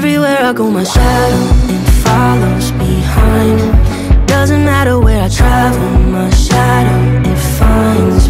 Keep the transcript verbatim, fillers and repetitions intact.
Everywhere I go, my shadow, it follows behind. Doesn't matter where I travel, my shadow, it finds